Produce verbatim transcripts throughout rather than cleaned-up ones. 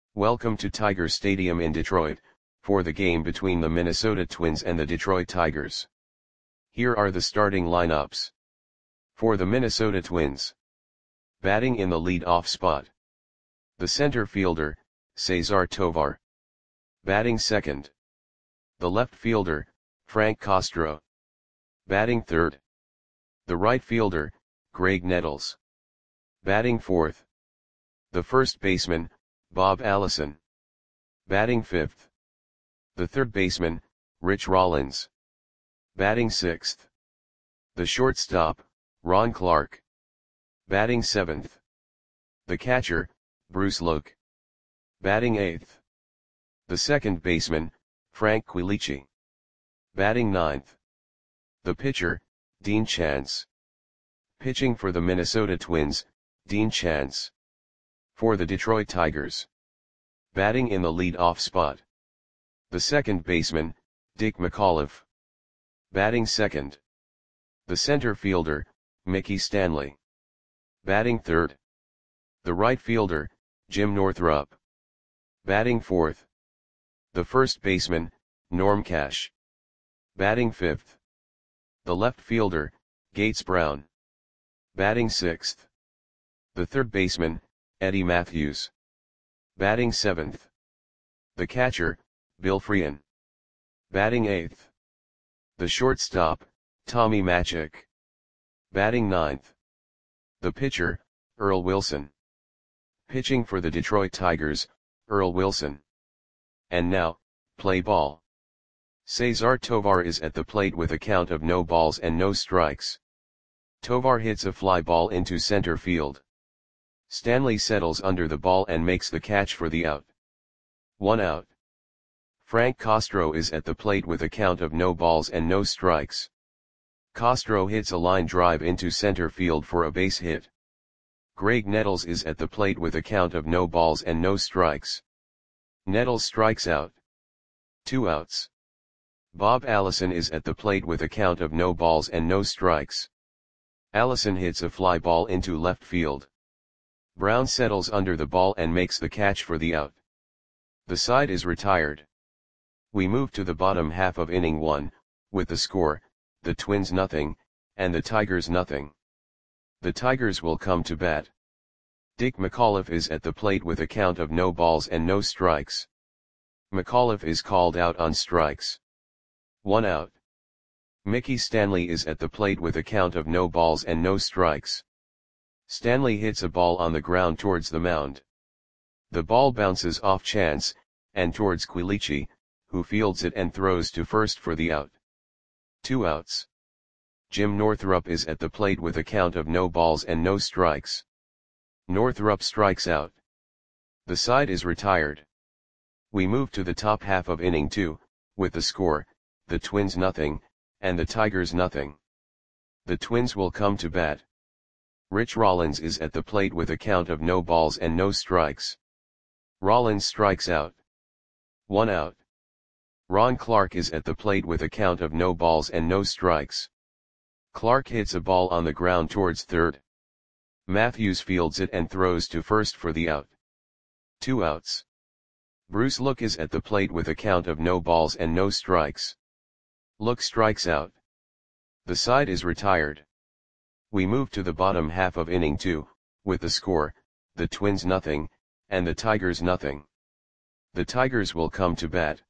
Welcome to Tiger Stadium in Detroit, for the game between the Minnesota Twins and the Detroit Tigers. Here are the starting lineups. For the Minnesota Twins. Batting in the lead-off spot. The center fielder, Cesar Tovar. Batting second. The left fielder, Frank Castro. Batting third. The right fielder, Graig Nettles. Batting fourth. The first baseman, Bob Allison. Batting fifth. The third baseman, Rich Rollins. Batting sixth. The shortstop, Ron Clark. Batting seventh. The catcher, Bruce Luke. Batting eighth. The second baseman, Frank Quilici. Batting ninth. The pitcher, Dean Chance. Pitching for the Minnesota Twins, Dean Chance. For the Detroit Tigers. Batting in the lead-off spot. The second baseman, Dick McAuliffe. Batting second. The center fielder, Mickey Stanley. Batting third. The right fielder, Jim Northrup. Batting fourth. The first baseman, Norm Cash. Batting fifth. The left fielder, Gates Brown. Batting sixth. The third baseman, Eddie Matthews. Batting seventh. The catcher, Bill Freehan. Batting eighth. The shortstop, Tommy Machick. Batting ninth. The pitcher, Earl Wilson. Pitching for the Detroit Tigers, Earl Wilson. And now, play ball. Cesar Tovar is at the plate with a count of no balls and no strikes. Tovar hits a fly ball into center field. Stanley settles under the ball and makes the catch for the out. One out. Frank Castro is at the plate with a count of no balls and no strikes. Castro hits a line drive into center field for a base hit. Graig Nettles is at the plate with a count of no balls and no strikes. Nettles strikes out. Two outs. Bob Allison is at the plate with a count of no balls and no strikes. Allison hits a fly ball into left field. Brown settles under the ball and makes the catch for the out. The side is retired. We move to the bottom half of inning one, with the score, the Twins nothing, and the Tigers nothing. The Tigers will come to bat. Dick McAuliffe is at the plate with a count of no balls and no strikes. McAuliffe is called out on strikes. One out. Mickey Stanley is at the plate with a count of no balls and no strikes. Stanley hits a ball on the ground towards the mound. The ball bounces off Chance, and towards Quilici, who fields it and throws to first for the out. Two outs. Jim Northrup is at the plate with a count of no balls and no strikes. Northrup strikes out. The side is retired. We move to the top half of inning two, with the score, the Twins nothing, and the Tigers nothing. The Twins will come to bat. Rich Rollins is at the plate with a count of no balls and no strikes. Rollins strikes out. One out. Ron Clark is at the plate with a count of no balls and no strikes. Clark hits a ball on the ground towards third. Matthews fields it and throws to first for the out. Two outs. Bruce Luke is at the plate with a count of no balls and no strikes. Luke strikes out. The side is retired. We move to the bottom half of inning two, with the score, the Twins nothing, and the Tigers nothing. The Tigers will come to bat.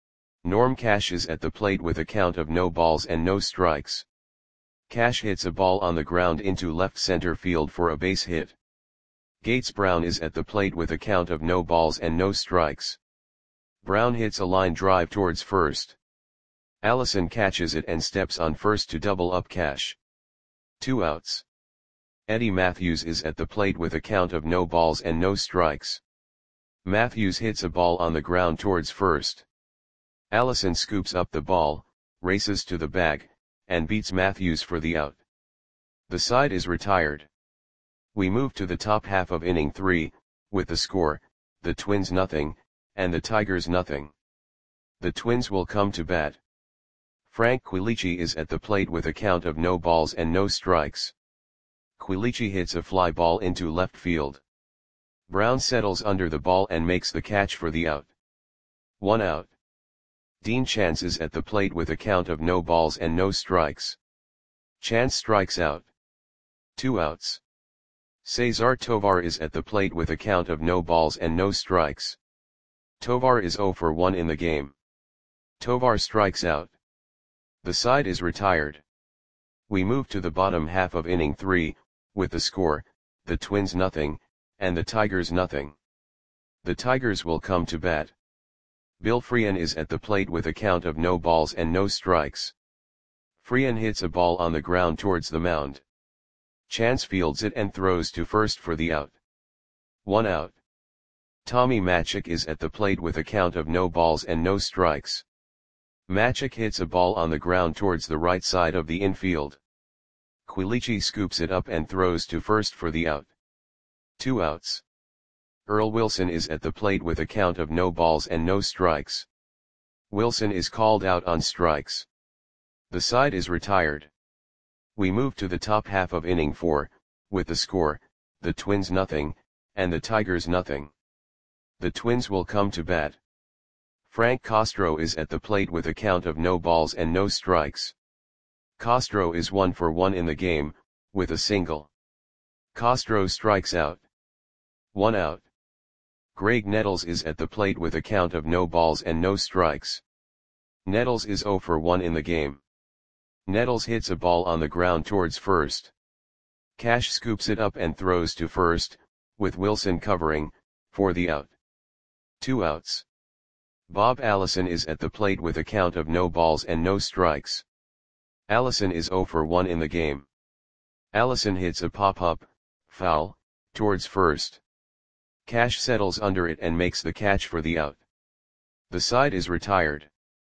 Norm Cash is at the plate with a count of no balls and no strikes. Cash hits a ball on the ground into left center field for a base hit. Gates Brown is at the plate with a count of no balls and no strikes. Brown hits a line drive towards first. Allison catches it and steps on first to double up Cash. Two outs. Eddie Matthews is at the plate with a count of no balls and no strikes. Matthews hits a ball on the ground towards first. Allison scoops up the ball, races to the bag, and beats Matthews for the out. The side is retired. We move to the top half of inning three, with the score, the Twins nothing, and the Tigers nothing. The Twins will come to bat. Frank Quilici is at the plate with a count of no balls and no strikes. Quilici hits a fly ball into left field. Brown settles under the ball and makes the catch for the out. One out. Dean Chance is at the plate with a count of no balls and no strikes. Chance strikes out. Two outs. Cesar Tovar is at the plate with a count of no balls and no strikes. Tovar is zero for one in the game. Tovar strikes out. The side is retired. We move to the bottom half of inning three, with the score, the Twins nothing, and the Tigers nothing. The Tigers will come to bat. Bill Freehan is at the plate with a count of no balls and no strikes. Freehan hits a ball on the ground towards the mound. Chance fields it and throws to first for the out. One out. Tommy Matzek is at the plate with a count of no balls and no strikes. Matzek hits a ball on the ground towards the right side of the infield. Quilici scoops it up and throws to first for the out. Two outs. Earl Wilson is at the plate with a count of no balls and no strikes. Wilson is called out on strikes. The side is retired. We move to the top half of inning four, with the score, the Twins nothing, and the Tigers nothing. The Twins will come to bat. Frank Castro is at the plate with a count of no balls and no strikes. Castro is one for one in the game, with a single. Castro strikes out. One out. Greg Nettles is at the plate with a count of no balls and no strikes. Nettles is zero for one in the game. Nettles hits a ball on the ground towards first. Cash scoops it up and throws to first, with Wilson covering, for the out. Two outs. Bob Allison is at the plate with a count of no balls and no strikes. Allison is zero for one in the game. Allison hits a pop-up, foul, towards first. Cash settles under it and makes the catch for the out. The side is retired.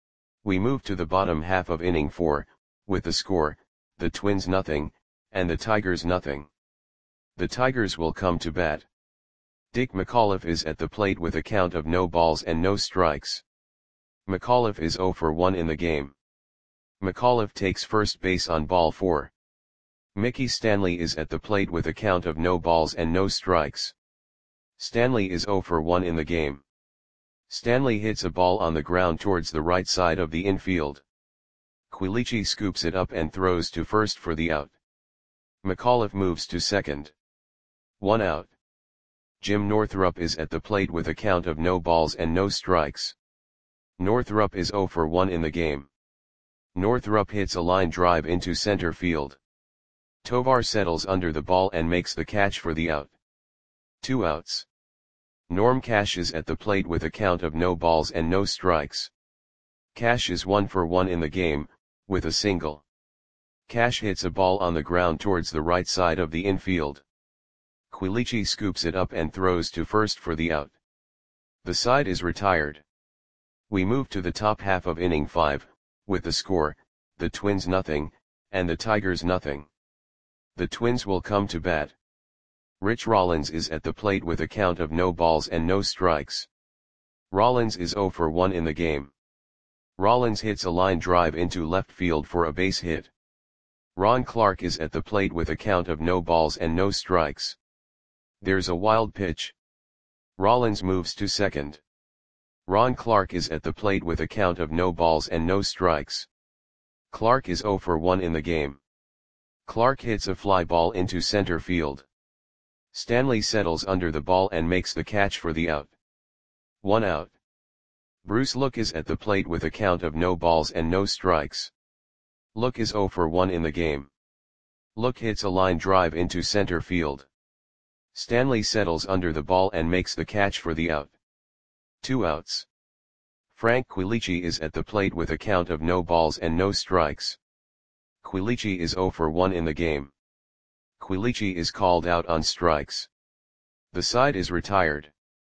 We move to the bottom half of inning four, with the score, the Twins nothing, and the Tigers nothing. The Tigers will come to bat. Dick McAuliffe is at the plate with a count of no balls and no strikes. McAuliffe is zero for one in the game. McAuliffe takes first base on ball four. Mickey Stanley is at the plate with a count of no balls and no strikes. Stanley is zero for one in the game. Stanley hits a ball on the ground towards the right side of the infield. Quilici scoops it up and throws to first for the out. McAuliffe moves to second. One out. Jim Northrup is at the plate with a count of no balls and no strikes. Northrup is zero for one in the game. Northrup hits a line drive into center field. Tovar settles under the ball and makes the catch for the out. Two outs. Norm Cash is at the plate with a count of no balls and no strikes. Cash is one for one in the game, with a single. Cash hits a ball on the ground towards the right side of the infield. Quilici scoops it up and throws to first for the out. The side is retired. We move to the top half of inning five, with the score, the Twins nothing, and the Tigers nothing. The Twins will come to bat. Rich Rollins is at the plate with a count of no balls and no strikes. Rollins is zero for one in the game. Rollins hits a line drive into left field for a base hit. Ron Clark is at the plate with a count of no balls and no strikes. There's a wild pitch. Rollins moves to second. Ron Clark is at the plate with a count of no balls and no strikes. Clark is zero for one in the game. Clark hits a fly ball into center field. Stanley settles under the ball and makes the catch for the out. One out. Bruce Look is at the plate with a count of no balls and no strikes. Look is zero for one in the game. Look hits a line drive into center field. Stanley settles under the ball and makes the catch for the out. Two outs. Frank Quilici is at the plate with a count of no balls and no strikes. Quilici is zero for one in the game. Quilici is called out on strikes. The side is retired.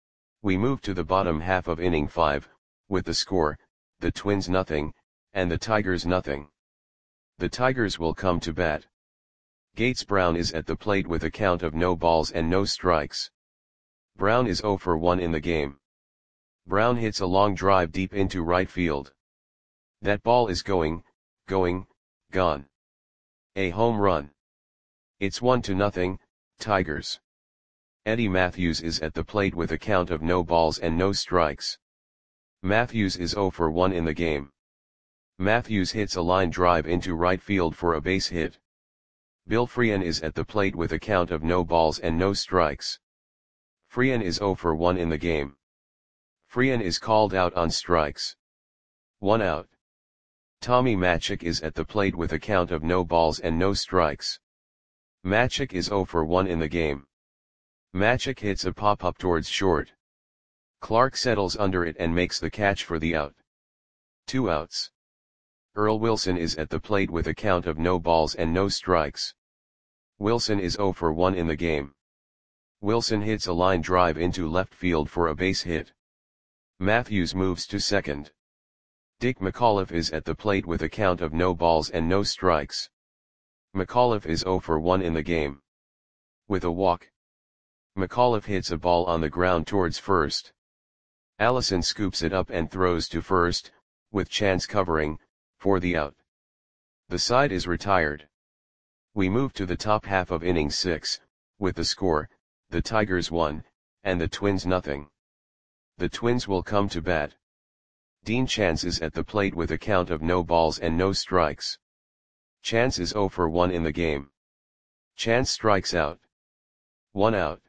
We move to the bottom half of inning five, with the score, the Twins nothing, and the Tigers nothing. The Tigers will come to bat. Gates Brown is at the plate with a count of no balls and no strikes. Brown is zero for one in the game. Brown hits a long drive deep into right field. That ball is going, going, gone. A home run. It's one to nothing, Tigers. Eddie Matthews is at the plate with a count of no balls and no strikes. Matthews is zero for one in the game. Matthews hits a line drive into right field for a base hit. Bill Freehan is at the plate with a count of no balls and no strikes. Freehan is zero for one in the game. Freehan is called out on strikes. One out. Tommy Matzek is at the plate with a count of no balls and no strikes. Matzek is zero for one in the game. Matzek hits a pop-up towards short. Clark settles under it and makes the catch for the out. Two outs. Earl Wilson is at the plate with a count of no balls and no strikes. Wilson is zero for one in the game. Wilson hits a line drive into left field for a base hit. Matthews moves to second. Dick McAuliffe is at the plate with a count of no balls and no strikes. McAuliffe is zero for one in the game. With a walk, McAuliffe hits a ball on the ground towards first. Allison scoops it up and throws to first, with Chance covering, for the out. The side is retired. We move to the top half of inning six, with the score, the Tigers one, and the Twins nothing. The Twins will come to bat. Dean Chance is at the plate with a count of no balls and no strikes. Chance is zero for one in the game. Chance strikes out. One out.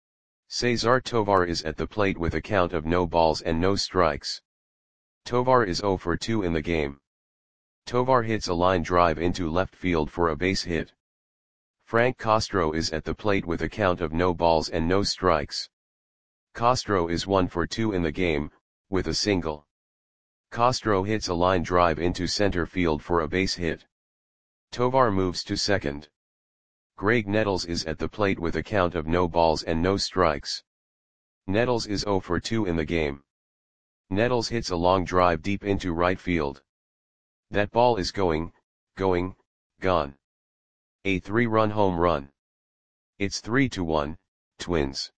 Cesar Tovar is at the plate with a count of no balls and no strikes. Tovar is zero for two in the game. Tovar hits a line drive into left field for a base hit. Frank Castro is at the plate with a count of no balls and no strikes. Castro is one for two in the game, with a single. Castro hits a line drive into center field for a base hit. Tovar moves to second. Greg Nettles is at the plate with a count of no balls and no strikes. Nettles is zero for two in the game. Nettles hits a long drive deep into right field. That ball is going, going, gone. A three-run home run. It's three to one, Twins.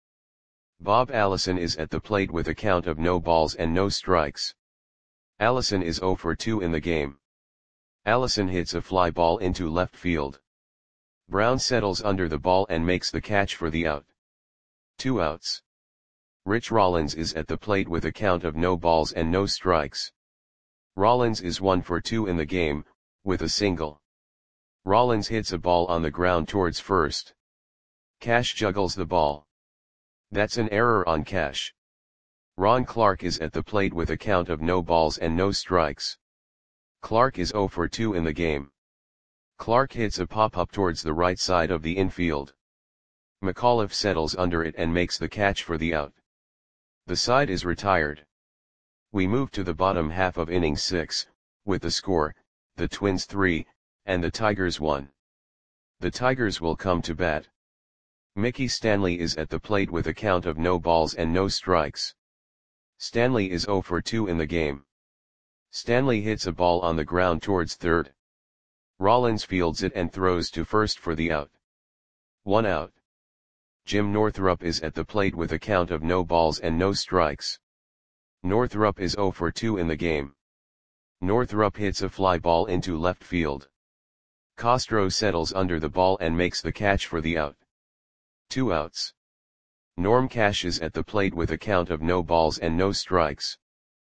Bob Allison is at the plate with a count of no balls and no strikes. Allison is zero for two in the game. Allison hits a fly ball into left field. Brown settles under the ball and makes the catch for the out. Two outs. Rich Rollins is at the plate with a count of no balls and no strikes. Rollins is one for two in the game, with a single. Rollins hits a ball on the ground towards first. Cash juggles the ball. That's an error on Cash. Ron Clark is at the plate with a count of no balls and no strikes. Clark is zero for two in the game. Clark hits a pop-up towards the right side of the infield. McAuliffe settles under it and makes the catch for the out. The side is retired. We move to the bottom half of inning six, with the score, the Twins three, and the Tigers one. The Tigers will come to bat. Mickey Stanley is at the plate with a count of no balls and no strikes. Stanley is zero for two in the game. Stanley hits a ball on the ground towards third. Rollins fields it and throws to first for the out. One out. Jim Northrup is at the plate with a count of no balls and no strikes. Northrup is zero for two in the game. Northrup hits a fly ball into left field. Castro settles under the ball and makes the catch for the out. Two outs. Norm Cash is at the plate with a count of no balls and no strikes.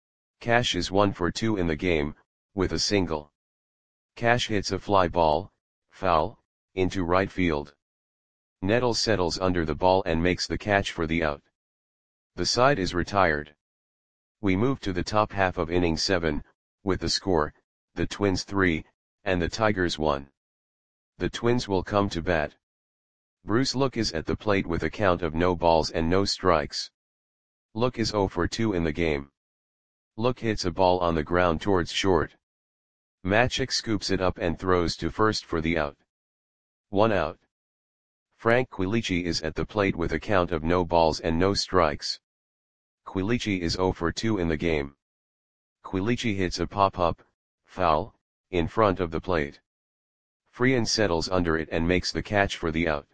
Cash is one for two in the game, with a single. Cash hits a fly ball, foul, into right field. Nettles settles under the ball and makes the catch for the out. The side is retired. We move to the top half of inning seven, with the score, the Twins three, and the Tigers one. The Twins will come to bat. Bruce Look is at the plate with a count of no balls and no strikes. Look is zero for two in the game. Look hits a ball on the ground towards short. Matzek scoops it up and throws to first for the out. One out. Frank Quilici is at the plate with a count of no balls and no strikes. Quilici is zero for two in the game. Quilici hits a pop-up, foul, in front of the plate. Freehan settles under it and makes the catch for the out.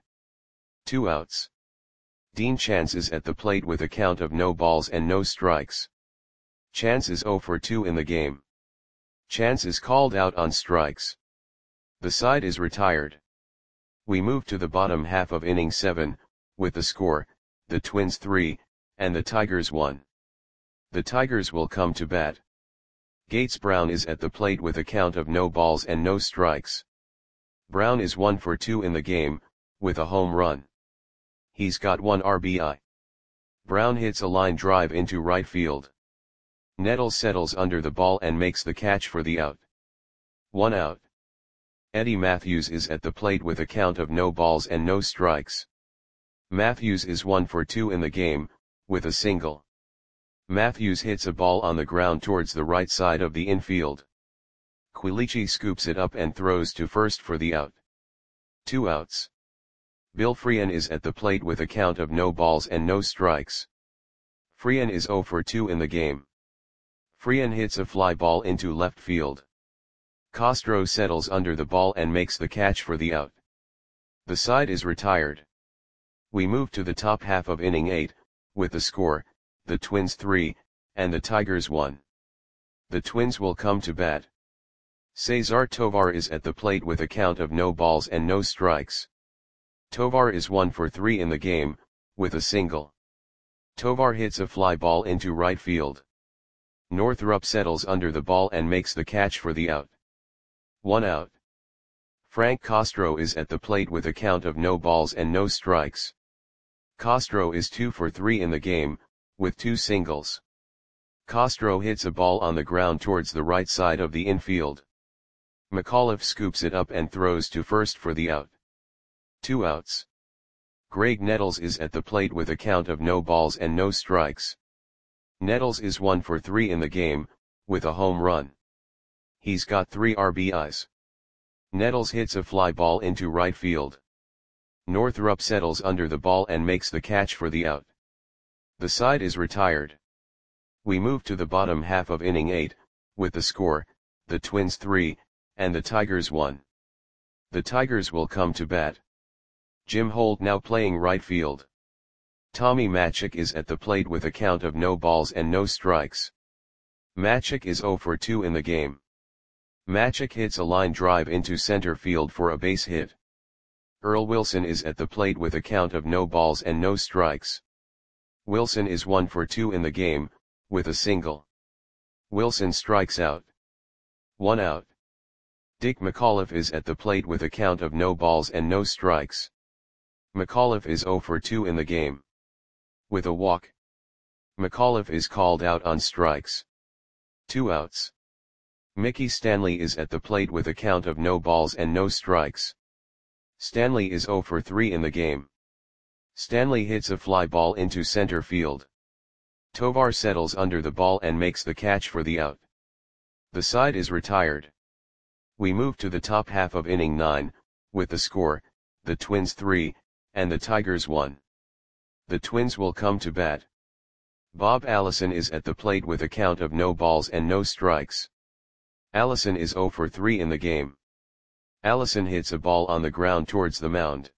Two outs. Dean Chance is at the plate with a count of no balls and no strikes. Chance is zero for two in the game. Chance is called out on strikes. The side is retired. We move to the bottom half of inning seven, with the score, the Twins three, and the Tigers one. The Tigers will come to bat. Gates Brown is at the plate with a count of no balls and no strikes. Brown is one for two in the game, with a home run. He's got one R B I. Brown hits a line drive into right field. Nettles settles under the ball and makes the catch for the out. One out. Eddie Matthews is at the plate with a count of no balls and no strikes. Matthews is one for two in the game, with a single. Matthews hits a ball on the ground towards the right side of the infield. Quilici scoops it up and throws to first for the out. Two outs. Bill Freehan is at the plate with a count of no balls and no strikes. Freehan is zero for two in the game. Freehan hits a fly ball into left field. Castro settles under the ball and makes the catch for the out. The side is retired. We move to the top half of inning eight, with the score, the Twins three, and the Tigers one. The Twins will come to bat. Cesar Tovar is at the plate with a count of no balls and no strikes. Tovar is one for three in the game, with a single. Tovar hits a fly ball into right field. Northrup settles under the ball and makes the catch for the out. One out. Frank Castro is at the plate with a count of no balls and no strikes. Castro is two for three in the game, with two singles. Castro hits a ball on the ground towards the right side of the infield. McAuliffe scoops it up and throws to first for the out. Two outs. Greg Nettles is at the plate with a count of no balls and no strikes. Nettles is one for three in the game, with a home run. He's got three R B Is. Nettles hits a fly ball into right field. Northrup settles under the ball and makes the catch for the out. The side is retired. We move to the bottom half of inning eight, with the score, the Twins three, and the Tigers one. The Tigers will come to bat. Jim Holt now playing right field. Tommy Matzek is at the plate with a count of no balls and no strikes. Matzek is zero for two in the game. Matzek hits a line drive into center field for a base hit. Earl Wilson is at the plate with a count of no balls and no strikes. Wilson is one for two in the game, with a single. Wilson strikes out. One out. Dick McAuliffe is at the plate with a count of no balls and no strikes. McAuliffe is zero for two in the game. With a walk. McAuliffe is called out on strikes. Two outs. Mickey Stanley is at the plate with a count of no balls and no strikes. Stanley is zero for three in the game. Stanley hits a fly ball into center field. Tovar settles under the ball and makes the catch for the out. The side is retired. We move to the top half of inning nine, with the score, the Twins three, and the Tigers one. The Twins will come to bat. Bob Allison is at the plate with a count of no balls and no strikes. Allison is zero for three in the game. Allison hits a ball on the ground towards the mound.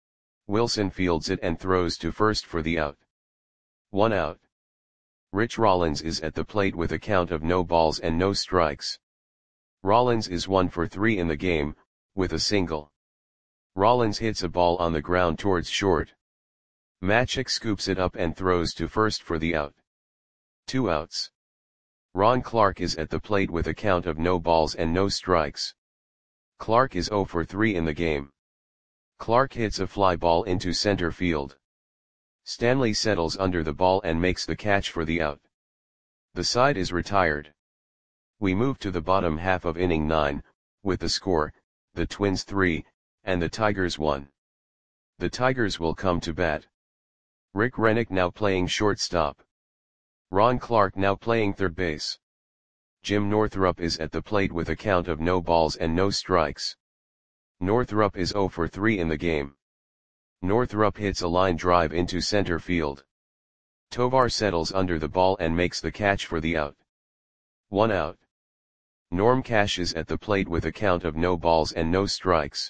Wilson fields it and throws to first for the out. One out. Rich Rollins is at the plate with a count of no balls and no strikes. Rollins is one for three in the game, with a single. Rollins hits a ball on the ground towards short. Matzek scoops it up and throws to first for the out. Two outs. Ron Clark is at the plate with a count of no balls and no strikes. Clark is zero for three in the game. Clark hits a fly ball into center field. Stanley settles under the ball and makes the catch for the out. The side is retired. We move to the bottom half of inning nine, with the score, the Twins three, and the Tigers one. The Tigers will come to bat. Rick Rennick now playing shortstop. Ron Clark now playing third base. Jim Northrup is at the plate with a count of no balls and no strikes. Northrup is zero for three in the game. Northrup hits a line drive into center field. Tovar settles under the ball and makes the catch for the out. One out. Norm Cash is at the plate with a count of no balls and no strikes.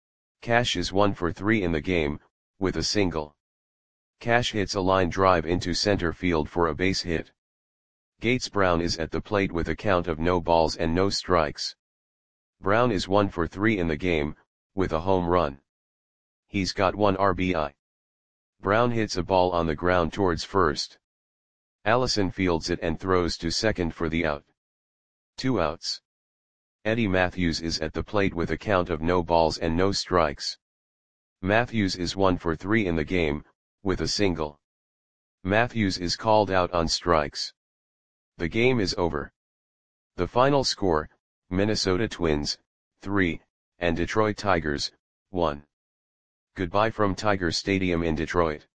Cash is one for three in the game, with a single. Cash hits a line drive into center field for a base hit. Gates Brown is at the plate with a count of no balls and no strikes. Brown is one for three in the game, with a home run. He's got one R B I. Brown hits a ball on the ground towards first. Allison fields it and throws to second for the out. Two outs. Eddie Matthews is at the plate with a count of no balls and no strikes. Matthews is one for three in the game, with a single. Matthews is called out on strikes. The game is over. The final score, Minnesota Twins, three, and Detroit Tigers, one. Goodbye from Tiger Stadium in Detroit.